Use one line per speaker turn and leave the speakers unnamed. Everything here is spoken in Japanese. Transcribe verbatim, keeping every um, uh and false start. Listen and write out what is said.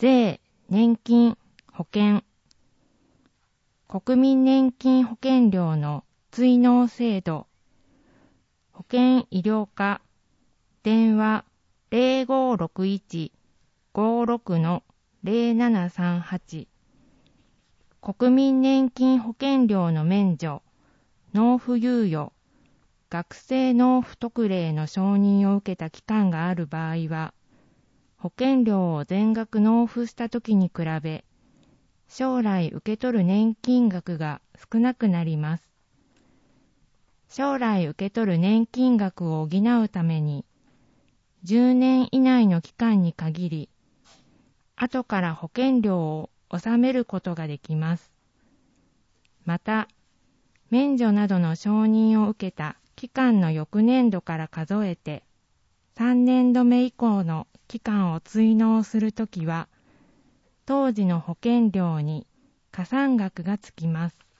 税、年金、保険、国民年金保険料の追納制度、保険医療課、電話 ゼロごろくいち ごろく ゼロななさんはち、国民年金保険料の免除、納付猶予、学生納付特例の承認を受けた期間がある場合は、保険料を全額納付したときに比べ、将来受け取る年金額が少なくなります。将来受け取る年金額を補うために、じゅうねん以内の期間に限り、後から保険料を納めることができます。また、免除などの承認を受けた期間の翌年度から数えて、さんねんどめ以降の期間を追納するときは、当時の保険料に加算額がつきます。